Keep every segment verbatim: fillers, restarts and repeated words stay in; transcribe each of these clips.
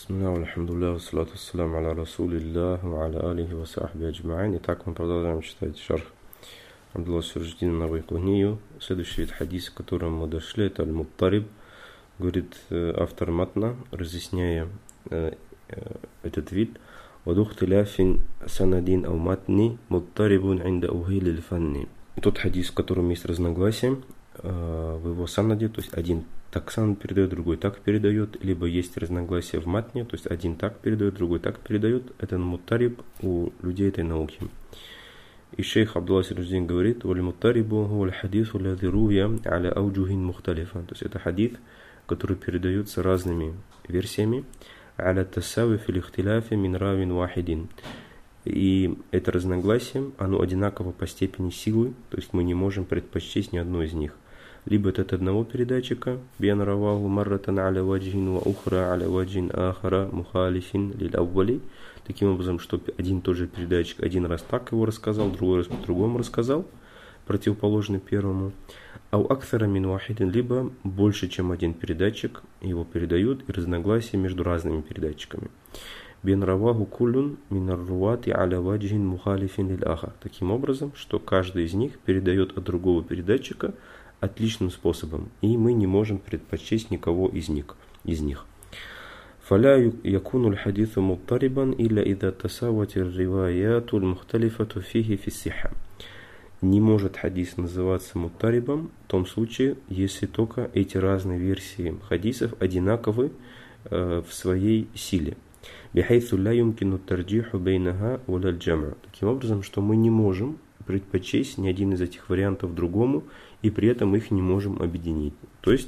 Бисмилля, альхамдулилля, вассалату вассаляму аля расулиллях, ва аля алихи ва сахби аджма'ин. Итак, мы продолжаем читать шарх Абдулла Сираджиддина на Байкунию. Следующий вид хадиса, к которому мы дошли, это аль-Муттариб. Говорит автор матна, разъясняя э, э, этот вид. «Вадухтиляфин санадин ау матни муттарибун инда ухилил фанни». Тот хадис, в котором есть разногласие э, в его санаде, то есть один так санад передает, другой так передает, либо есть разногласия в матне, то есть один так передает, другой так передает. Это муттариб у людей этой науки. И шейх Абдулла Сираджиддин говорит: «Валь муттарибу хуаль хадису лади руя аля ауджухин мухталифа». То есть это хадис, который передается разными версиями. «Аля тассави фил ихтиляфи мин равин вахидин». И это разногласие, оно одинаково по степени силы, то есть мы не можем предпочесть ни одно из них. Либо это от одного передатчика, «Биян раваху марратан аля ваджин ва ухра аля ваджин ахара мухалифин лиль аввали». Таким образом, что один и тот же передатчик один раз так его рассказал, другой раз по-другому рассказал, противоположный первому. «Ау акthара мин вахидин», либо больше, чем один передатчик его передают, и разногласия между разными передатчиками. «Биян раваху куллюн мин арруати аля ваджин мухалифин лиль ахар». Таким образом, что каждый из них передает от другого передатчика отличным способом, и мы не можем предпочесть никого из них. Из них. «Фаля якуну аль-хадису муттарибан илля ида тасавати ар-риваяту аль-мухталифату фихи фиссиха». Не может хадис называться муттарибом в том случае, если только эти разные версии хадисов одинаковы э, в своей силе. «Бихайсу ля юмкину тарджиху бейнаха валя аль-джам'у». Таким образом, что мы не можем предпочесть ни один из этих вариантов другому, и при этом их не можем объединить. То есть,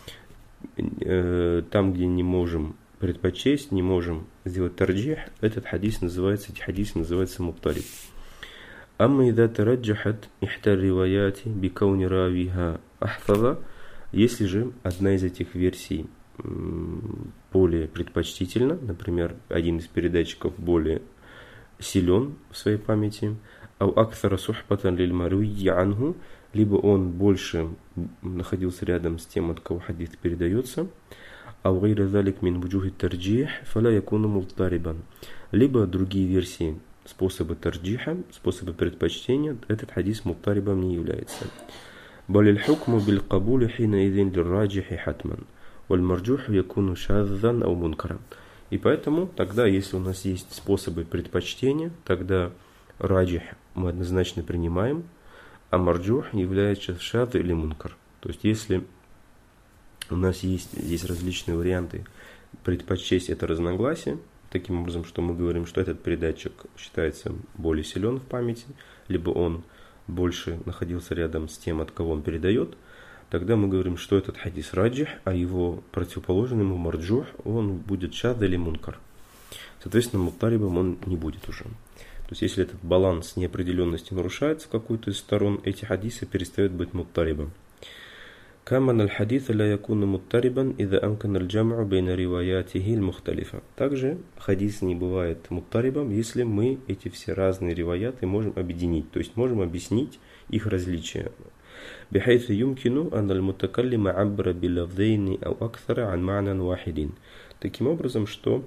э, там, где не можем предпочесть, не можем сделать тарджих, этот хадис называется, эти хадисы называются муттариб. «Амма ида тараджахат ихтар риваяти бикауни равиха ахфаза». Если же одна из этих версий более предпочтительна, например, один из передатчиков более силен в своей памяти, «Ау акthара сухбатан лиль маруйи анху», либо он больше находился рядом с тем, от кого хадис передается, «Ау гайра залик мин вуджухи тарджих фаля якуну муттарибан», либо другие версии способа тарджиха, способа предпочтения, этот хадис муттарибом не является. «Балиль хукму бил кабули хина идин лир раджихи хатман, валь марджуху якуну шаззан ау мункаран». И поэтому тогда, если у нас есть способы предпочтения, тогда раджих мы однозначно принимаем, а марджух является шад или мункар. То есть, если у нас есть здесь различные варианты предпочесть это разногласие, таким образом, что мы говорим, что этот передатчик считается более силен в памяти, либо он больше находился рядом с тем, от кого он передает, тогда мы говорим, что этот хадис раджих, а его противоположный ему марджух, он будет шад или мункар. Соответственно, муттарибом он не будет уже. То есть, если этот баланс неопределенности нарушается в какую-то из сторон, эти хадисы перестают быть муттарибом. «Каман аль-хадиса ля якуну муттарибан ида амкан аль-джам'у бейна риваятихи аль-мухталифа». Также хадис не бывает муттарибом, если мы эти все разные риваяты можем объединить, то есть можем объяснить их различия. «Бихайсу юмкину ан аль-мутакаллима аббара билавдейни ау акthара ан ма'нан вахидин». Таким образом, что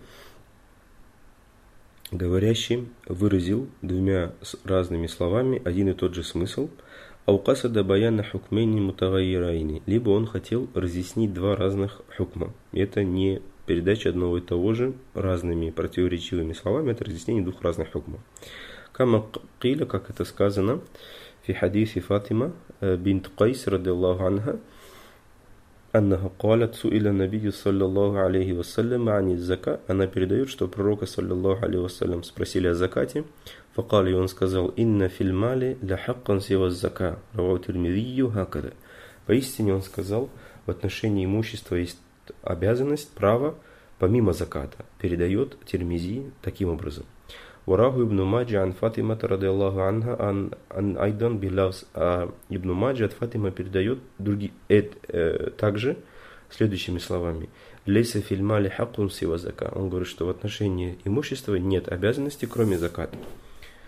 говорящий выразил двумя разными словами один и тот же смысл, аукасада баяна хукмейни мутагайирайни, либо он хотел разъяснить два разных хукма. Это не передача одного и того же разными противоречивыми словами, это разъяснение двух разных хукмов. Кама киля, как это сказано, фи хадиси Фатима бинт Кайс радиллаху анха, «Аннаха калят суиля набию саллаллаху алейхи вассалям ани зака». Она передает, что пророка саллаллаху алейхи вассалям спросили о закате. Факали, он сказал: «Инна фил мали ля хаккан сива зака». Равау Тирмидию хакада. Поистине он сказал, в отношении имущества есть обязанность, право, помимо заката. Передает Тирмизи таким образом. «Вараху ибн Маджа ан Фатимата радиллаху анха ан ан айдан билавс». А Ибн Маджа от Фатима передает другие, э, э, также следующими словами: «Лейса фил мали хаккун сива зака». Он говорит, что в отношении имущества нет обязанности, кроме заката.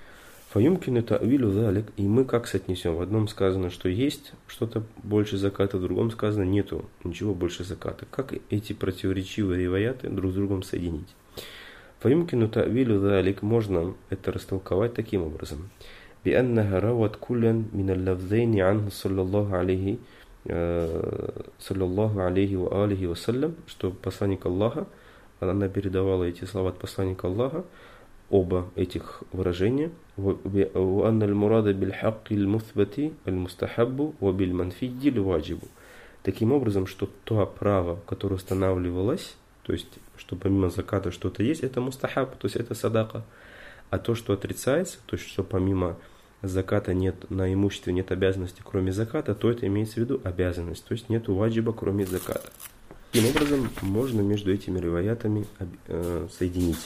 Фаюмкину та'вилю залик, и мы как соотнесем? В одном сказано, что есть что-то больше заката, в другом сказано нету ничего больше заката. Как эти противоречивые риваяты друг с другом соединить? Фаюмкину та'вилю залик, можно это растолковать таким образом. بأنها روت كلا من اللفظين عنه صلى الله عليه صلى الله عليه وآله وسلم, что посланник Аллаха, она передавала эти слова от посланника Аллаха, оба этих выражения. وأن المراد بالحق المثبت المستحب وبالمنفي الواجب. Таким образом, что то право, которое устанавливалось, то есть, что помимо заката что-то есть, это мустахаб, то есть это садака. А то, что отрицается, то есть, что помимо заката нет, на имуществе нет обязанности, кроме заката, то это имеется в виду обязанность, то есть нет ваджиба, кроме заката. Таким образом, можно между этими риваятами э, соединить.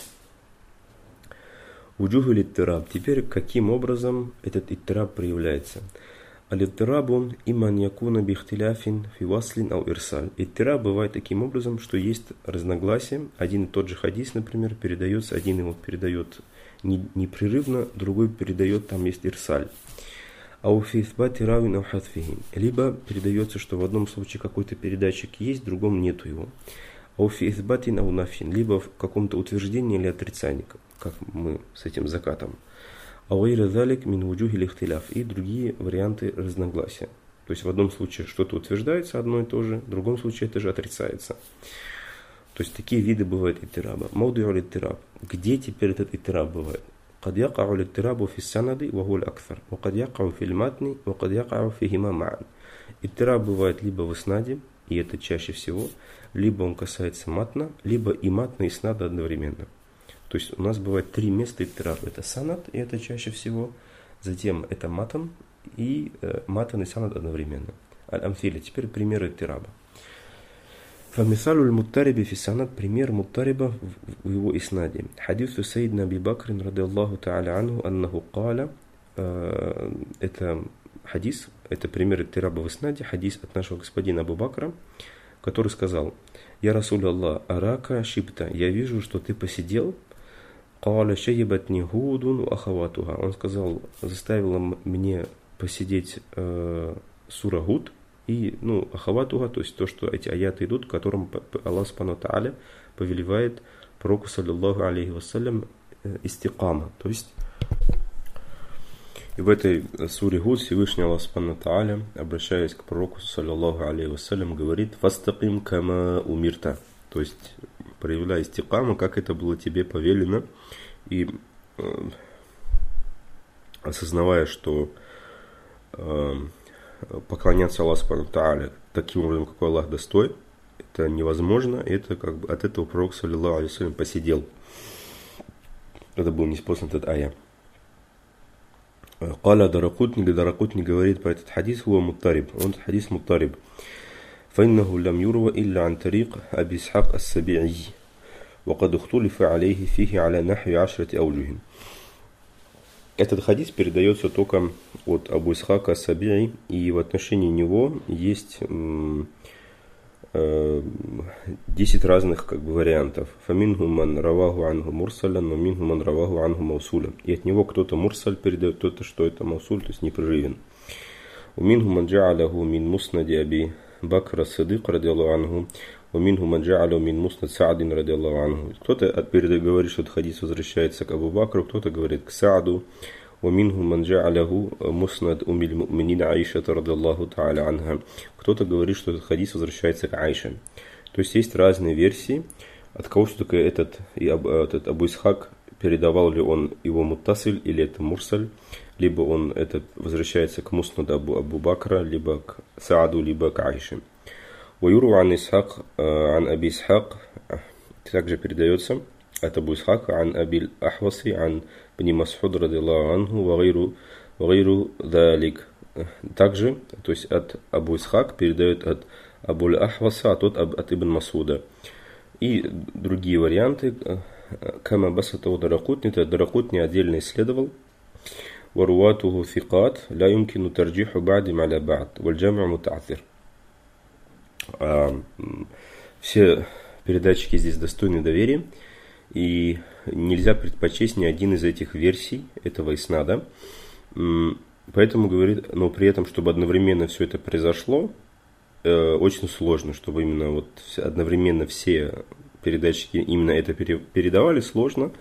Уджуху литтираб. Теперь, каким образом этот иттираб проявляется? Алиттирабу иман якуна бихтиляфин фиваслин ау ирсаль. Иттираб бывает таким образом, что есть разногласие. Один и тот же хадис, например, передается, один его передает непрерывно, другой передает, там есть ирсаль. Ау фи ithбати равин ау хатфихи. Либо передается, что в одном случае какой-то передатчик есть, в другом нету его. Ау фи ithбатин ау нафин. Либо в каком-то утверждении или отрицании, как мы с этим закатом. Ау гайра залик мин вуджухи лихтиляф. И другие варианты разногласия. То есть в одном случае что-то утверждается одно и то же, в другом случае это же отрицается. То есть такие виды бывают иттираба. Мауди'у литтираб. Где теперь этот иттираб бывает? قد يقع الاضطراب في السند وهو الأكثر وقد يقع في المتن وقد يقع فيهما معا. Иттираб бывает либо в иснаде, и это чаще всего, либо он касается матна, либо и матна, и снада одновременно. То есть у нас бывает три места иттираба. Это санад, и это чаще всего. Затем это матан, и э, матан и санад одновременно. Аль-Амфиля. Теперь примеры иттираба. Фамисалу аль-муттариби фи санад, пример муттариба в его иснаде. Хадису Сайидна Аби Бакрин ради Аллаху та'аля анху аннаху каля. Это хадис, это пример иттираба в иснаде, хадис от нашего господина Абу Бакра, который сказал: «Я Расуль Аллах, арака шибта, я вижу, что ты посидел». Каля шайбатни худун ахаватуха. Он сказал, заставила мне посидеть э, сура Гуд, и, ну, ахаватуха, то есть то, что эти аяты идут, которым Аллах Субхану Тааля повелевает пророку, саллиллаху алейхи вассалям, истикама. То есть и в этой суре Гуд Всевышний Аллах Субхану Тааля, обращаясь к пророку, саллиллаху алейхи вассалям, говорит: «Фастаким кама умирта». То есть проявляя истикаму, как это было тебе повелено, и э, осознавая, что э, поклоняться Аллаху Субхану Тааля таким образом, какой Аллах достоин, это невозможно, и это как бы от этого пророк, саллиллаху алейхи вассалям, посидел. Это был неспослан этот ая. Каля Даракутни, Даракутни говорит по этот хадис, хуа муттариб, он хадис муттариб. فإنه لم يروى إلا عن طريق أبي إسحاق السبيعي وقد اختلف عليه فيه على نحو عشرة أوجه. Этот хадис передается только от Абу Исхака ас-Саби'и, и в отношении него есть десять разных как бы вариантов. فَمِنْهُ مَنْ رَوَاهُ عَنْهُ مُرْسَلًا وَمِنْهُ مَنْ رَوَاهُ عَنْهُ مَوْصُولًا. И от него кто-то мурсаль передает, кто-то, что это маусуль, то есть непрерывен. وَمِنْهُ مَنْ جَعَلَهُ مِنْ مُسْنَدِ أَبِي بكر الصديق رضي الله عنه ومنه من جعله من مسند سعد رضي الله عنه. Кто-то говорит, что этот хадис возвращается к Абу Бакру, кто-то говорит к Сааду. ومنه من جعله مسند أم المؤمنين عائشة رضي الله تعالى عنها. Кто-то говорит, что этот хадис возвращается к Айше. То есть есть разные версии, от кого все-таки этот, этот Абу Исхак, передавал ли он его муттасиль или это мурсаль, либо он этот возвращается к муснаду Абу, Абу Бакра, либо к Сааду, либо к Айше. Уюру ан Исхак, ан Аби Исхак, также передается от Абу Исхака, ан Аби Ахваси, ан Бни Мас'уд радиллаху анху, вагайру, вагайру далик. Также, то есть от Абу Исхак передает от Абу Ахваса, а тот от Ибн Масуда. И другие варианты, кама басатау Даракутни, это Даракутни отдельно исследовал. وَرُوَاتُهُ ثِقَاتٌ لَا يُمْكِنُ تَرْجِيحُ بَعْضِهِمْ عَلَى بَعْضٍ وَالْجَمْعُ مُتَعَثِّرٌ. Все передатчики здесь достойны доверия, И нельзя предпочесть ни один из этих версий этого иснада. Поэтому говорит, но при этом, чтобы одновременно все это произошло, очень сложно, чтобы именно вот одновременно все передатчики именно это передавали, сложно.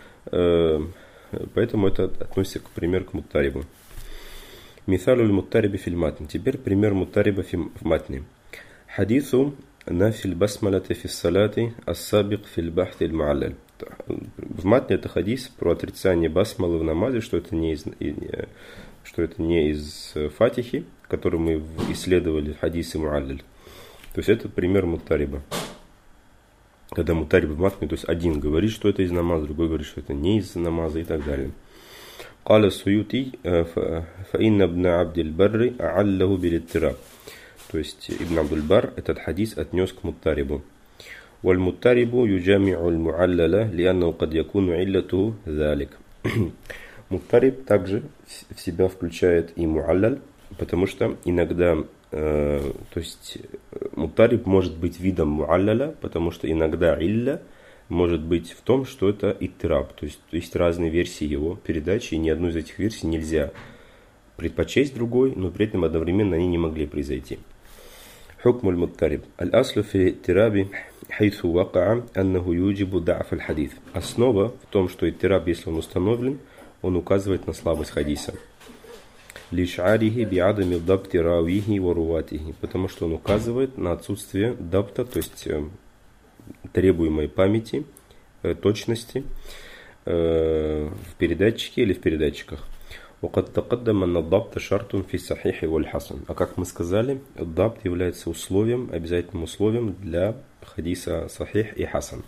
Поэтому это относится, к примеру, к муттарибу. Мисалуль муттариби филь матн. Теперь пример муттариба в матне. Хадису нафиль басмалати фи салати ас-сабик филь бахти аль-муаллаль. В матне это хадис про отрицание басмалы в намазе, что это не из, что это не из фатихи, который мы исследовали в хадисе муаллаль. То есть это пример муттариба. Когда муттариб в матне, то есть один говорит, что это из намаза, другой говорит, что это не из намаза и так далее. قال السيوطي فإن ابن عبد البر أعله بالاضطراب. То есть Ибн Абдуль-Бар этот хадис отнес к муттарибу. والمضطرب يجامع المعلل لأنه قد يكون علته ذلك. Муттариб также в себя включает и муаллаль, потому что иногда, э, то есть муттариб может быть видом муалляля, потому что иногда илля может быть в том, что это иттираб, то есть есть разные версии его передачи, и ни одну из этих версий нельзя предпочесть другой, но при этом одновременно они не могли произойти. حكم المضطرب الأصل في الاضطراب حيث وقع أنه يوجب ضعف الحديث. Основа в том, что иттираб, если он установлен, он указывает на слабость хадиса. لإشعاره بعدم ضبط راويه ورواته, потому что он указывает на отсутствие дабта, то есть требуемой памяти, точности в передатчике или в передатчиках. وقد تقدم أن الضبط شرط في الصحيح والحسن. А как мы сказали, дабт является условием, обязательным условием для хадиса сахих и хасан.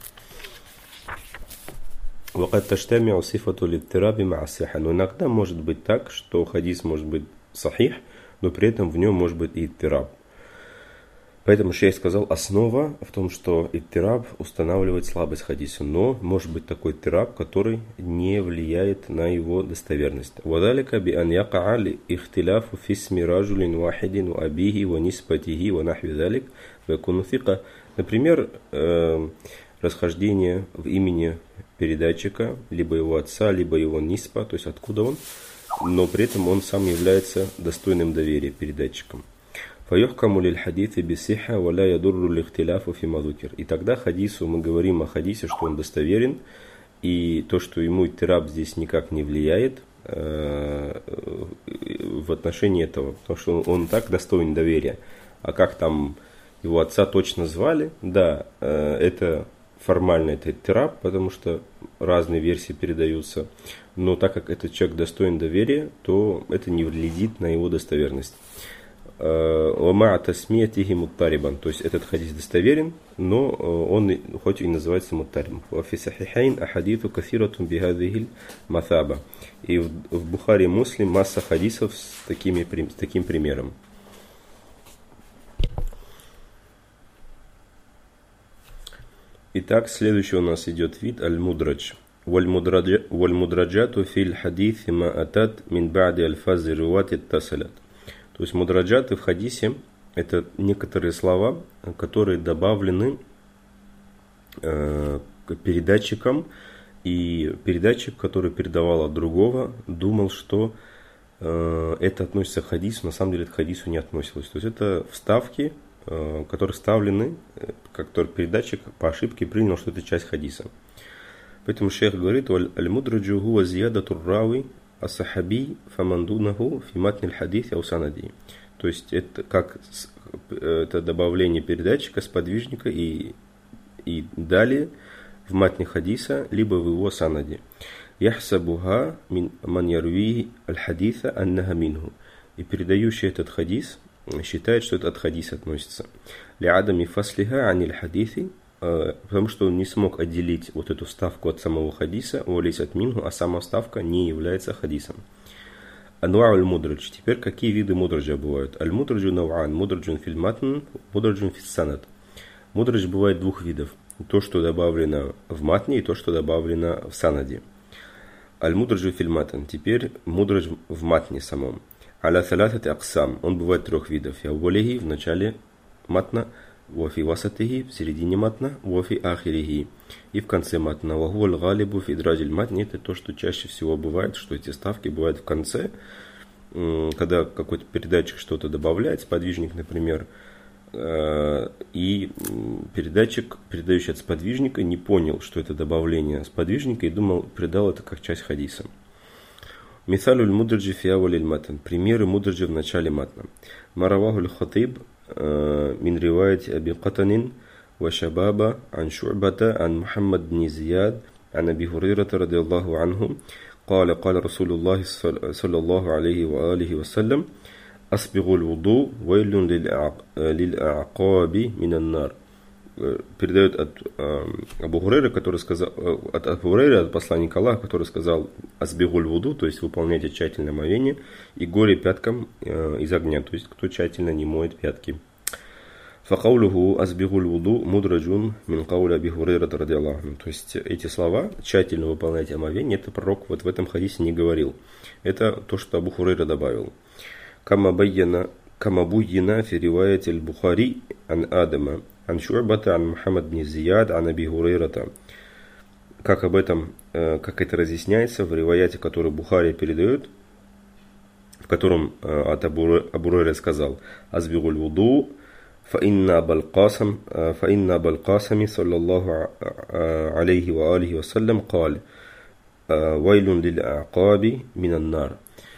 وقد تجتمع صفة الاضطراب مع الصحة. Но иногда может быть так, что хадис может быть сахих, но при этом в нем может быть и иттираб. Поэтому шейх сказал, основа в том, что иттираб устанавливает слабость хадиса, но может быть такой иттираб, который не влияет на его достоверность. وذلك بأن يقع الاختلاف في اسم رجل واحد وأبيه ونسبته ونحو ذلك ويكون ثقة. Например, расхождение в имени передатчика, либо его отца, либо его ниспа, то есть откуда он, но при этом он сам является достойным доверия передатчиком. فيحكم للحديث بصحة ولا يضر الاختلاف فيما ذكر. И тогда хадису, мы говорим о хадисе, что он достоверен, и то, что ему иттираб здесь никак не влияет э, в отношении этого, потому что он, он так достоин доверия. А как там его отца точно звали, да, э, это формально это иттираб, потому что разные версии передаются, но так как этот человек достоин доверия, то это не вредит на его достоверность. ومع تسميته مضطربا, то есть этот хадис достоверен, но он хоть и называется муттарибом. وفي صحيحين أحاديث كثيرة بهذه المثابة. И в, в Бухари и Муслим масса хадисов с, такими, с таким примером. Итак, следующий у нас идет вид аль-мудрадж. والمدرجات في الحديث ما أتت من بعد ألفاظ الرواة اتصلت. То есть мудраджаты в хадисе это некоторые слова, которые добавлены э, к передатчикам, и передатчик, который передавал от другого, думал, что э, это относится к хадису, на самом деле это к хадису не относилось. То есть это вставки, э, которые вставлены, который передатчик по ошибке принял, что это часть хадиса. Поэтому шейх говорит: аль-мудраджу хуа зиядатур рави асахаби фамандунаху фи матни аль-хадис ау санади. То есть это как это добавление передатчика, сподвижника и, и далее в матне хадиса, либо в его санаде. Яхсабуха мин ман ярви аль-хадиса аннаха минху. И передающий этот хадис считает, что это от хадиса относится. Ли'адами фаслиха аниль хадиси, потому что он не смог отделить вот эту вставку от самого хадиса, валис от минху, а сама вставка не является хадисом. Ануа аль-мудрадж. Теперь какие виды мудраджа бывают? Аль-мудраджу науан, мудраджун фил матн, мудраджун фил санад. Мудрадж бывает двух видов. То, что добавлено в матне, и то, что добавлено в санаде. Аль-мудраджу фил матн. Теперь мудрадж в матне самом. Аля салатати аксам. Он бывает трех видов. Я уволихи в начале матна. وفي وسطه в середине матна, وفي آخره и в конце матна. وهو الغالب في إدراج المتن, это то, что чаще всего бывает, что эти ставки бывают в конце, когда какой-то передатчик что-то добавляет, сподвижник, например, и передатчик, передающий от сподвижника, не понял, что это добавление сподвижника, и думал, придал это как часть хадиса. Мисалюль мудраджи фи авалиль матн. Примеры мудраджи в начале матна. Маравахуль хатиб мин риваяти Аби Катанин ва Шабаба ан Шу'бата ан Мухаммад бн Зияд ан Аби Хурайрата радиаллаху анху قال قال رسول الله صلى الله عليه وآله وسلم أسبغوا الوضوء ويل للأعقاب من النار. Передает от э, Абу Хурайры, который сказал, от Абу Хурайры, от посланника Аллаха, который сказал асбигуль вуду, то есть выполняйте тщательное омовение, и горе пяткам э, из огня, то есть кто тщательно не моет пятки. Факаулюху асбигуль вуду мудраджун мин кауля Аби Хурайрата радиаллаху анху. То есть эти слова, тщательно выполняйте омовение, это пророк вот в этом хадисе не говорил. Это то, что Абу Хурайра добавил. Кама байяна кама буйина фи риваяти аль-Бухари ан Адама ан Шу'бата ан Мухаммад бн Зияд ан Аби Хурайрата. Как об этом, как это разъясняется в риваяте, который Бухари передает, в котором от Абу Хурайры сказал: «Азбигуль вуду, фаинна абал Касам, фаинна абал Касами, саллаллаху алейхи ва алихи ва саллям, кал, вайлун лил а'каби минан нар».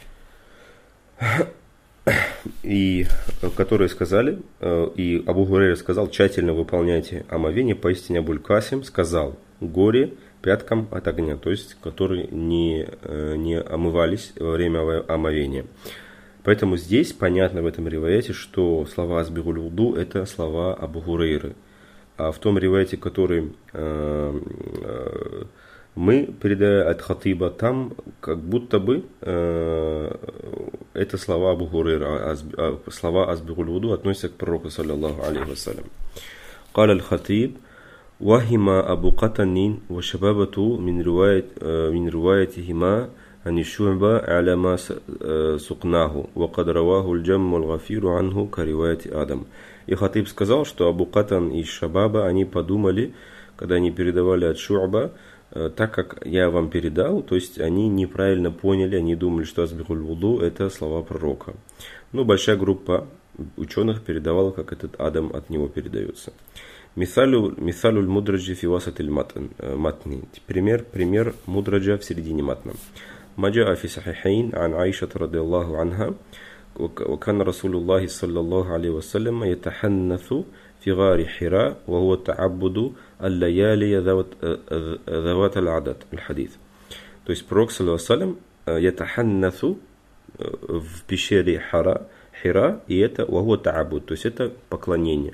И которые сказали, и Абу Хурайра сказал: тщательно выполняйте омовение, поистине Абуль Касим сказал: горе пяткам от огня, то есть которые не, не омывались во время омовения. Поэтому здесь понятно в этом риваяте, что слова асбигуль вуду это слова Абу Хурайры. А в том риваяте, который э, э, мы, передая от хатиба, там как будто бы э, это слова Абу Хурайра, а слова асбигуль вуду относятся к пророку, саллаллаху алейхи вассалям. قال الخطيب وهم أبو قتن وشبابة من رواية من روايتهما عن الشعبة على ما سقناه وقد رواه الجم والغفير عنه كرواية آدم. И Хатиб сказал, что Абу Катан и Шабаба, они подумали, когда они передавали от Шу'ба, так как я вам передал, то есть они неправильно поняли, они думали, что асбигуль вуду это слова пророка. Ну, большая группа ученых передавала, как этот Адам от него передается. Мисалю мисалюль мудраджи фи васатиль матни. Пример, пример мудраджа в середине матна. Маджаа фи сахихайн ан Аиша радиаллаху анха. وكان رسول الله صلى الله عليه وسلم يتحنث في غار حراء وهو تعبد الليالي ذوات العدد. الحديث. То есть пророк саллаллаху алейхи ва саллям ятаханнасу в пещере Хира, Хира, и это вахуа та'абуд, то есть это поклонение.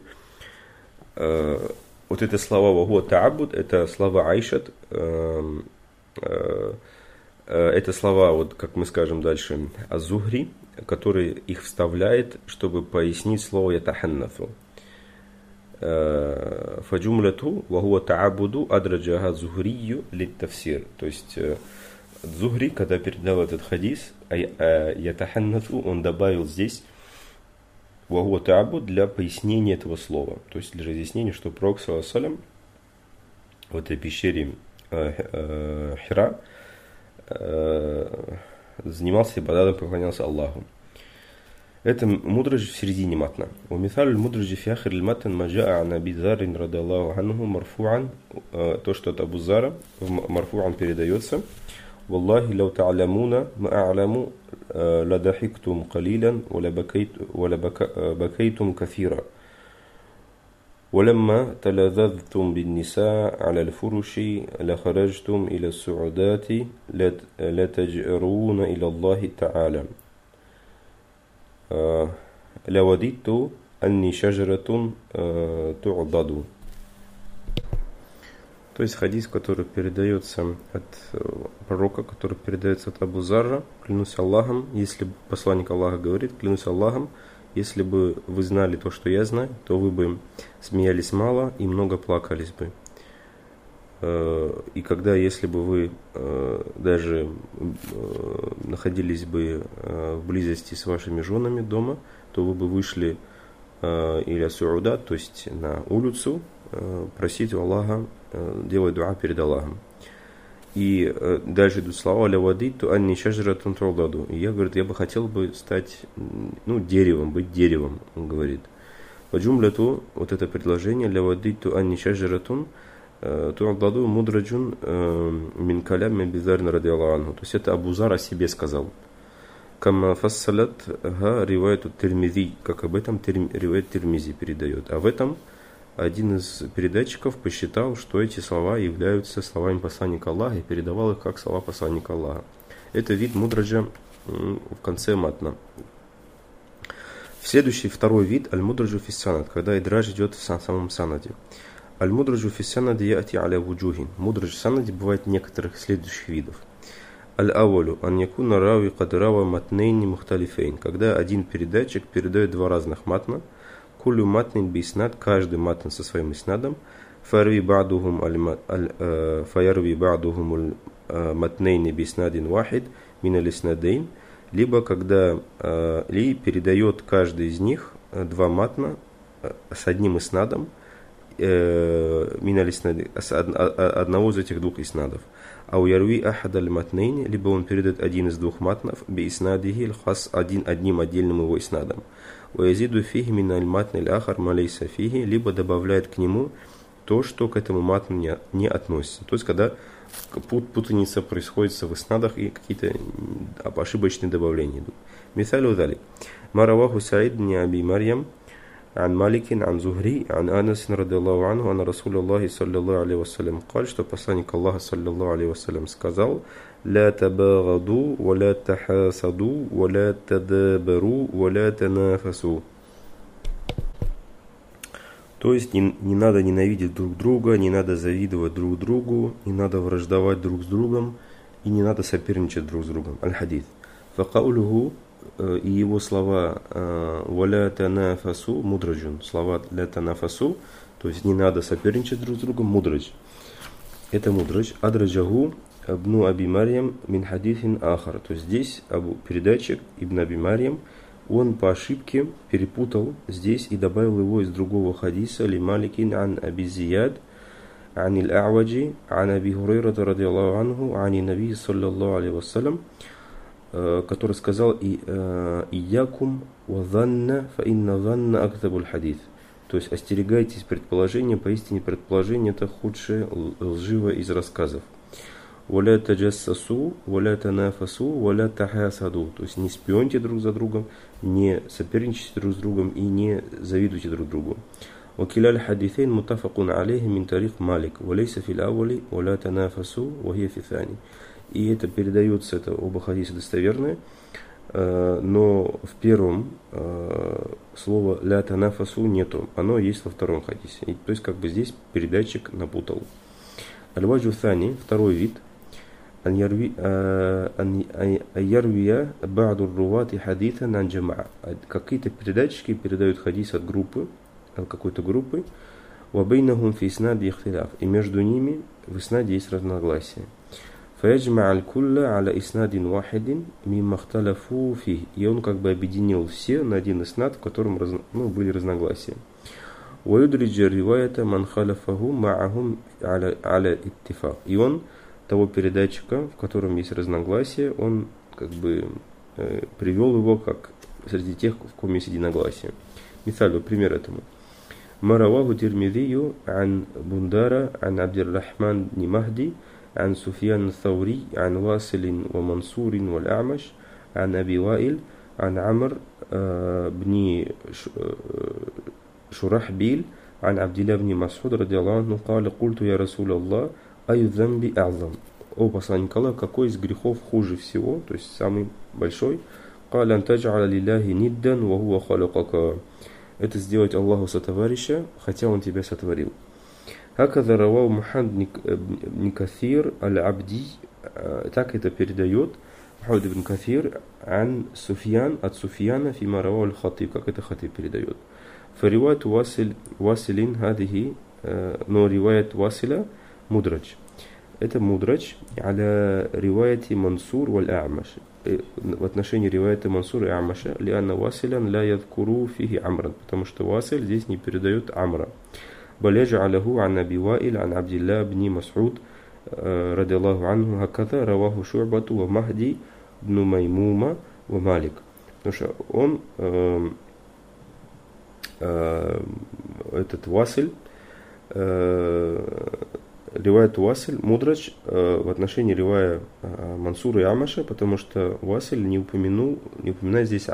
Вот это слова вахуа та'абуд, это слова Айшат, это слова, вот как мы скажем дальше, Az-Zuhri, который их вставляет, чтобы пояснить слово ятаханнасу. Фаджумляту вахуа та'абуду адраджаха Зухрию лит-тафсир. То есть Зухри, когда передал этот хадис, ятаханнасу, он добавил здесь вахуа та'абуд для пояснения этого слова. То есть для разъяснения, что пророк саллаллаху алейхи ва саллям в этой пещере Хира занимался ибадатом, поклонялся Аллаху. Это мудраж в середине матна. ومثال المدرج في آخر المتن ما جاء عن أبي ذر رضي الله عنه مرفوعا, то, что от Абу Зара марфу'ан передается: والله لو تعلمون ما أعلم لضحكتم قليلا ولبكيتم كثيرا ولما تلذذتم بالنساء على الفرش لخرجتم إلى السعودات لتجأرون إلى الله تعالى لوددت أني شجرة تعضد. То есть хадис, который передается от пророка, который передается от Абу Зарра: клянусь Аллахом, если посланник Аллаха говорит, клянусь Аллахом, если бы вы знали то, что я знаю, то вы бы смеялись мало и много плакались бы. И когда, если бы вы даже находились бы в близости с вашими женами дома, то вы бы вышли или су'удат, то есть на улицу, просить у Аллаха, делать дуа перед Аллахом. И дальше идут слова «Ля вадиту анни шажратун турдаду». И я, говорит, я бы хотел бы стать, ну, деревом, быть деревом, он говорит. По джумляту, вот это предложение «Ля вадиту анни шажратун турдаду мудраджун мин калями бизарна радиаллаху анху». То есть это Абу Зар о себе сказал. Кама фассалат га риваяту Тирмизи, как об этом риваят Тирмизи передает. А в этом один из передатчиков посчитал, что эти слова являются словами посланника Аллаха и передавал их как слова посланника Аллаха. Это вид мудраджа в конце матна. Следующий, второй вид, аль-мудраджу фиссанад, когда идрадж идет в самом санаде. Аль-мудраджу фиссанаде яти аля вуджухин. Мудрадж в санаде бывает некоторых следующих видов. Аль-авалю ан якуна рави кадрава матнейни мухталифейн. Когда один передатчик передает два разных матна, кулю матнин биснад, каждый матн со своим иснадом, фарви ба'духум фаярви ба'духум матнейни биснадин вахид мин иснадейн, либо когда ли передает каждый из них два матна с одним иснадом мин иснадейн, одного из этих двух иснадов. А у ярви ахад аль-матнейни, либо он передает один из двух матнов би иснадихи хас один одним отдельным его иснадом. Уязиду фихи мин аль-матни аль-ахар малейса фихи, либо добавляет к нему то, что к этому матну не, не относится. То есть, когда путаница происходит в иснадах и какие-то ошибочные добавления идут. Мисалю дали. Мараваху Саид бн Аби Марьям عن مالك عن زهري عن أنس رضي الله عنه أن رسول الله صلى الله عليه وسلم قال, что посланник Аллаха صلى الله عليه وسلم сказал: لا تباغضوا ولا تحاسدوا ولا تدابروا ولا تنافسوا. То есть не, не надо ненавидеть друг друга, не надо завидовать друг другу, не надо враждовать друг с другом и не надо соперничать друг с другом. Аль-хадид. Факаулюху, и его слова «Валя танафасу» мудраджун. Слова «ля танафасу», то есть не надо соперничать друг с другом, мудрадж. Это мудрадж. Адраджагу абну Аби Марьям мин хадифин ахар. То есть здесь передатчик Ибн Аби Марьям, он по ошибке перепутал здесь и добавил его из другого хадиса ли Маликин ан Аби Зияд ан ил-А'ваджи ан Аби Хурайрата радиаллаху анху ани наби саллаллаху алейхи вассалям, который сказал: «Иякум ва занна фа инна занна актабуль хадис». То есть остерегайтесь предположения, поистине предположение это худшее лживо из рассказов. «Валя таджассасу, валя танафасу, валя тахасаду». То есть не шпионьте друг за другом, не соперничайте друг с другом и не завидуйте друг другу. «Вакиляль хадисейн мутафакун алейхи мин тарих Малик, валейса фил ауали, валя танафасу, вахия фи thani». И это передается, это оба хадиса достоверные, но в первом слово «ля танафасу» нету, оно есть во втором хадисе. И, то есть как бы здесь передатчик напутал. Аль-ваджу thani, второй вид, ан ярвия ба'ду рувати хадита нан джамаа. Какие-то передатчики передают хадис от группы, от какой-то группы, ва бейнахум фи иснади ихтиляф, и между ними в иснаде есть разногласия. فيجمع الكل على إسناد واحد مما اختلفوا فيه. И он как бы объединил все на один иснад, в котором раз, ну, были разногласия. ويدرج رواية من خالفه معهم على على اتفاق. И он того передатчика, в котором есть разногласия, он как бы э, привел его как среди тех, в ком есть единогласие. Мисалю, пример этому. ما رواه الترمذي عن بندارة عن عبد الرحمن بن مهدي عن سفيان الثوري عن واصل ومنصور والأعمش عن أبي وائل عن عمر بن شرحبيل عن عبد الله بن مسعود رضي الله عنه قال: قلت يا رسول الله أي الذنب أعظم. О посланник Аллаха, какой из грехов хуже всего, то есть самый большой? قال أن تجعل لله ندا وهو خلقك. Это сделать Аллаху сотоварища, хотя Он тебя сотворил. هكذا رواه محمد بن كثير العبدي, так это передает Мухаммад ибн Кафир ан Суфьян, от Суфьяна фима равау аль-Хатиб, как это Хатиб передает. فَرِوَاتُ وَاسِلٍ هذه, но риваят Василя мудрадж. Это мудрадж аля риваяти Мансур валь А'маш. в отношении ривайта Мансура и Амаша, лианна василян ля ядкуру фихи амран, потому что василь здесь не передает амра. Баляджа аляху ан Аби Ваиль ан Абдилля бни Мас'уд ради Аллаху анху хаката раваху Шу'бату ва Махди бну Маймума ва Малик. Потому что он, э, э, этот василь, э, ривайт Василь, мудрач э, в отношении ривая э, Мансура и Амаша, потому что Василь не упомянул, не упоминает здесь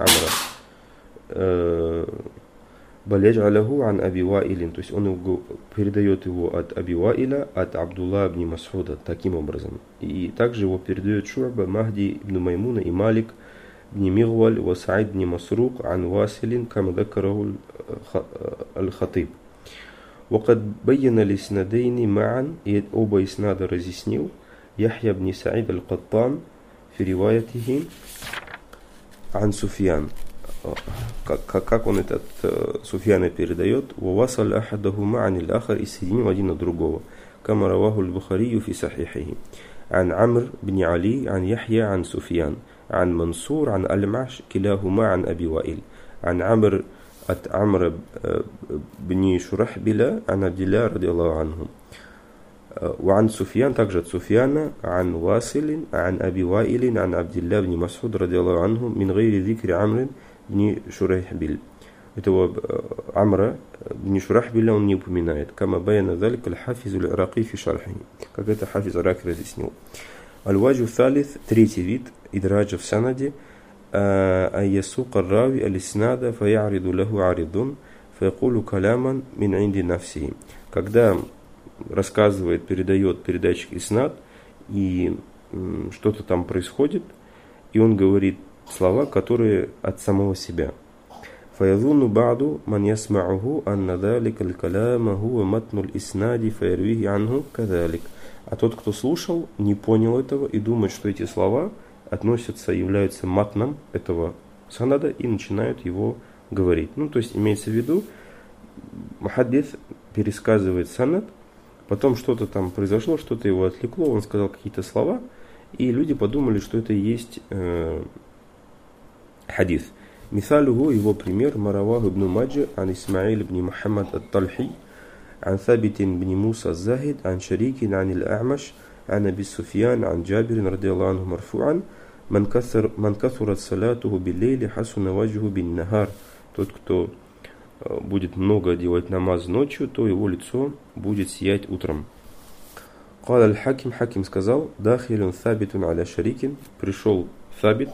Амра. Балядж аляху ан Аби Ваилин, то есть он его, передает его от Аби Ваиля, от Абдулла ибн Мас'уда, таким образом. И также его передает Шу'ба, Махди ибн Маймуна и Малик ибн Мигваль, ва Саид ибн Масрук, ан Василин, кама дакараху аль-Хатиб. وقد بين الإسنادين معا, и оба иснада разъяснил Яхья ибн Саид аль-Каттан في روايته عن Суфьян. Как, как, как он этот uh, Суфьяна передает, ووصل أحدهما عن الآخر, и соединил один от другого, كما رواه البخاري في صحيحه عن عمرو بن علي عن يحيى عن سفيان عن منصور عن الأعمش كلاهما عن أبي وائل عن عمرو от Амра бни Шурахбиля ан Абдилля ради Аллаху анху. وعن Суфьян, также от Суфьяна, عن Василин, عن Аби Ваилин, عن Абдилля бни Мас'уд ради Аллаху анху, мин гайри зикри Амрин бни Шурахбиль. Этого Амра бни Шурахбиля он не упоминает. Кама баяна залик аль-Хафиз аль-Ираки фи шархи. Как это Хафиз Ираки разъяснил. Аль-Ваджу Салис, третий вид идраджа в санаде, أن يسوق الراوي الإسناد فيعرض له عارض فيقول كلاما من عند نفسه. Когда рассказывает, передает передатчик иснад, и что-то там происходит, и он говорит слова, которые от самого себя. فيظن بعض من يسمعه أن ذلك الكلام هو متن الإسناد فيرويه عنه كذلك. А тот, кто слушал, не понял этого и думает, что эти слова относятся, являются матном этого санада и начинают его говорить. Ну, то есть имеется в виду, мухаддис пересказывает санад, потом что-то там произошло, что-то его отвлекло, он сказал какие-то слова, и люди подумали, что это и есть э, хадис. Мисалюгу, его пример, Мараваху ибн Маджи, ан Исмаил ибн Мухаммад ат-Талхи, ан Сабитин ибн Муса az-Захид, ан Шарикин, ан Аль-А'маш, ан Аби Суфьян, ан Джабирин, ради Аллаху анху, марфу'ан, Ман касурат салатуху биллейли хасуна ваджуху бин нахар. Тот, кто будет много делать намаз ночью, то его лицо будет сиять утром. Кал аль-Хаким, Хаким сказал, дахилун Сабитун аля Шарикин, пришел Сабит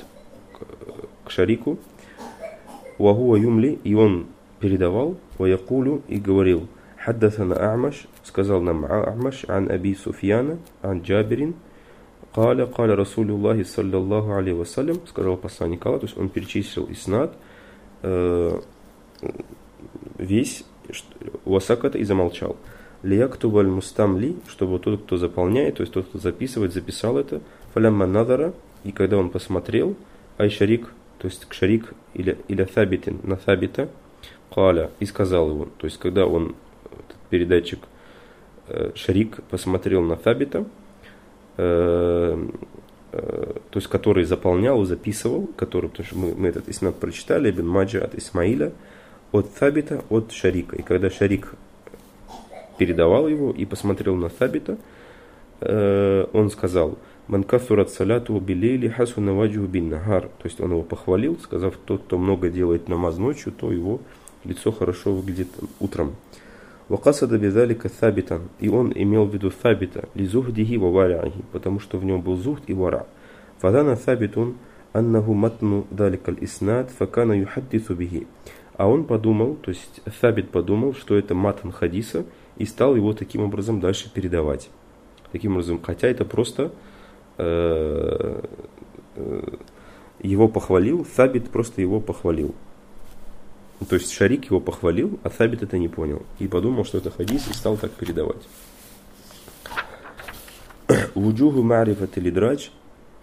к Шарику, вахуа юмли, и он передавал, ваякулю, и говорил, хаддасана А'маш, сказал нам А'маш, ан Аби Суфьяна, ан Джабирин, Каля, каля Расулюллахи саллаллаху алейхи вассалям, сказал посланник Аллаха, то есть он перечислил иснад э, весь, васаката, и замолчал. Лияктубаль мустамли, чтобы тот, кто заполняет, то есть тот, кто записывает, записал это. Фалямма надара, и когда он посмотрел, ай шарик, то есть к шарик или, или Сабитин, на Сабита, каля, и сказал его, то есть когда он, этот передатчик э, шарик, посмотрел на Сабита, то есть который заполнял, записывал, который, потому что мы, мы этот иснад прочитали, Ибн Маджа от Исмаиля, от Сабита, от Шарика. И когда Шарик передавал его и посмотрел на Сабита, он сказал, «Ман кафурат саляту билейли хасуна ваджуху бин нахар». То есть он его похвалил, сказав, тот, кто много делает намаз ночью, то его лицо хорошо выглядит утром. وقصد بذلك ثابتا, и он имел в виду Сабита, лизухдихи ва варяхи, потому что в нем был зухд и вара. فظن ثابت أنه متن ذلك الإسناد فكان يحدث به. А он подумал, то есть Сабит подумал, что это матн хадиса, и стал его таким образом дальше передавать. Таким образом, хотя это просто э, э, его похвалил, Сабит просто его похвалил. То есть Шарик его похвалил, а Сабит это не понял. И подумал, что это хадис, и стал так передавать. Вуджуху ма'рифат аль-идрадж.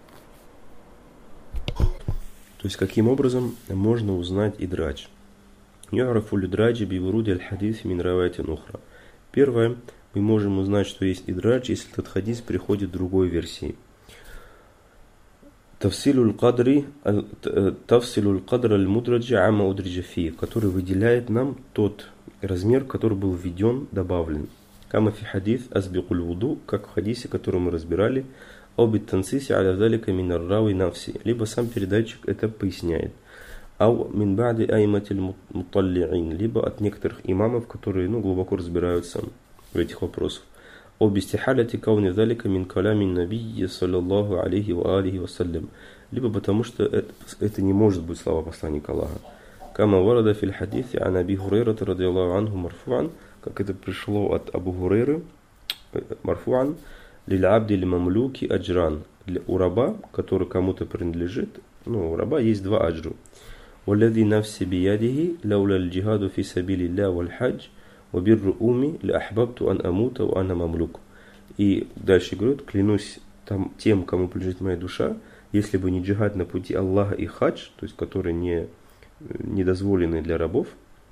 То есть каким образом можно узнать идрадж? Ю'рафу аль-идрадж би-вуруди аль-хадис мин риваятин ухра. Первое, мы можем узнать, что есть идрадж, если этот хадис приходит в другой версии. Тавсилуль кадри, тавсилуль кадр аль-мудраджи амма удриджа фи, который выделяет нам тот размер, который был введен, добавлен. Кама фи хадис азбикуль вуду, как в хадисе, который мы разбирали, аубит тансиси аля залика минар рауи навси, либо сам передатчик это поясняет. Ау мин ба'ди айматиль муталли'ин, либо от некоторых имамов, которые ну, глубоко разбираются в этих вопросах. Об истихаляти кауни залика мин калями набийи саллаллаху алейхи ва алихи вассалям, либо потому что это, это не может быть слова посланника Аллаха. Кама варада фил хадисе ан Аби Хурейрата радиаллаху анху марфуан, как это пришло от Абу Хурейры марфуан, лиль абди ли мамлюки аджран, для у раба, который кому-то принадлежит, ну у раба есть два аджру. Валлади нафси биядихи лауля аль-джихаду фи сабилилля валь хадж вабирру уми ля ахбабту ан амута ва ана мамлюк. И дальше говорит, клянусь там, тем, кому принадлежит моя душа, если бы не джихад на пути Аллаха и хадж, то есть которые не, не дозволены для рабов,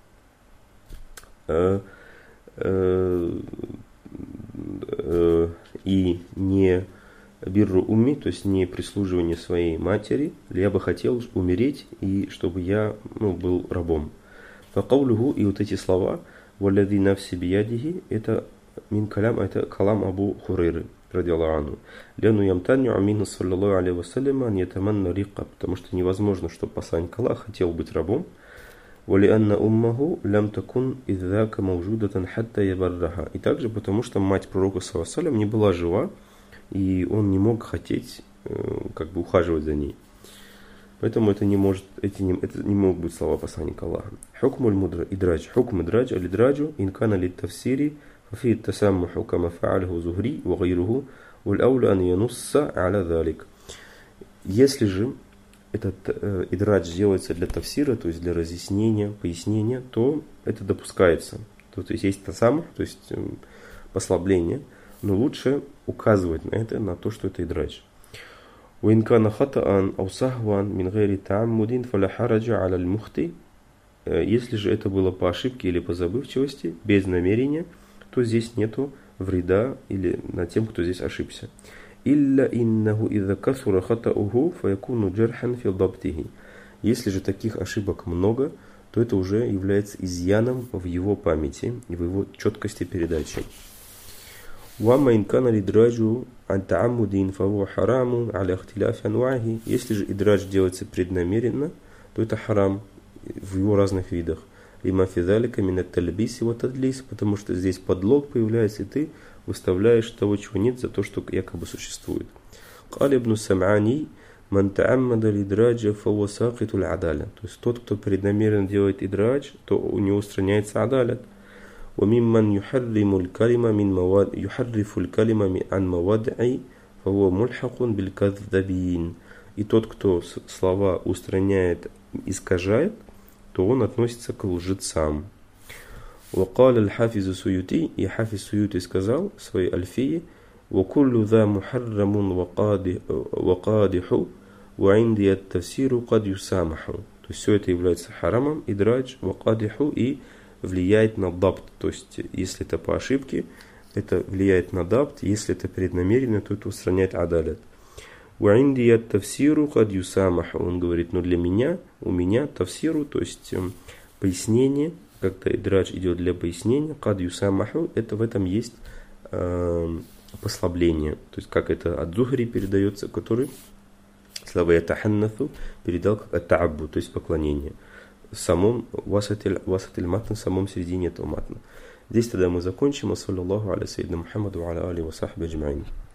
э, э, э, и не бирру уми, то есть не прислуживание своей матери, я бы хотел умереть, и чтобы я ну, был рабом. Факаулюху, и вот эти слова, валлади нафси биядихи, это мин калям, это калам Абу Хурейры, радиаллаху анху. Ляну ямтаню амину саллаллаху алейхи вассалям ан ятаманна риqa, потому что невозможно, чтобы посланник Аллаха хотел быть рабом. Вали анна уммаху лям такун идзака мавжудатан хатта ябарраха. И также потому, что мать пророка саллаллаху алейхи вассалям не была жива, и он не мог хотеть как бы ухаживать за ней. Поэтому это не может, эти не, это не могут быть слова посланника Аллаха. Хукмуль мудра идрадж, хукм идрадж алидраджу инкана лит тавсири фафи тасаммуху кама фа'алху зухри ва гайруху валь ауля ан янусса аля залик. Если же этот э, идрадж делается для тавсира, то есть для разъяснения, пояснения, то это допускается. То, то есть есть тасаммух, то есть э, послабление, но лучше указывать на это, на то, что это идрадж. وإن كان خطأ أو سهوا من غير تعمد فلا حرج على المخطئ. Если же это было по ошибке или по забывчивости, без намерения, то здесь нету вреда или на тем, кто здесь ошибся. إلا إنه إذا كثر خطأه فيكون جرحا في ضبطه. Если же таких ошибок много, то это уже является изъяном в его памяти и в его четкости передачи. وَمَا إِنْ كَانَ الْإِدْرَاجُ عَنْ تَعَمُّدٍ فَهُوَ حَرَامٌ عَلَى اخْتِلَافِ أَنْوَاعِهِ. Если же идрадж делается преднамеренно, то это харам в его разных видах. لِمَا فِي ذَلِكَ مِنَ التَّلْبِيسِ وَالتَّدْلِيسِ, потому что здесь подлог появляется, и ты выставляешь того, чего нет, за то, что якобы существует. قال ابن السمعاني من تعمد الإدراج فهو ساقط العدالة. То есть тот, кто преднамеренно делает идрадж, то у него устраняется адалят. وممن يحرم الكلمة من مواد يحرف الكلمة عن موادع فهو ملحق بالكذابين. И тот, кто слова устраняет, искажает, то он относится к лжецам. وقال الحافظ السيوطي, и Хафиз Суюти сказал в своей Альфии: وكل ذا محرم وقادح وعندي التفسير قد يسامح. То есть все это является харамом, идрадж, вакадиху, и влияет на дабт, то есть если это по ошибке, это влияет на дабт, если это преднамеренно, то это устраняет адалят. وعندي التفسير قد يسامح. Он говорит, но для меня, у меня тавсиру, то есть пояснение, как-то идрадж идет для пояснения, قد يسامح, это в этом есть э, послабление, то есть как это от Зухри передается, который слова ятаханнафу передал как ат-та'аббу, то есть поклонение. В самом васатиль матн, в самом середине этого матна. Здесь тогда мы закончим. Ассалаллаху аля сайидна Мухаммаду ва аля алихи ва сахби аджмаин.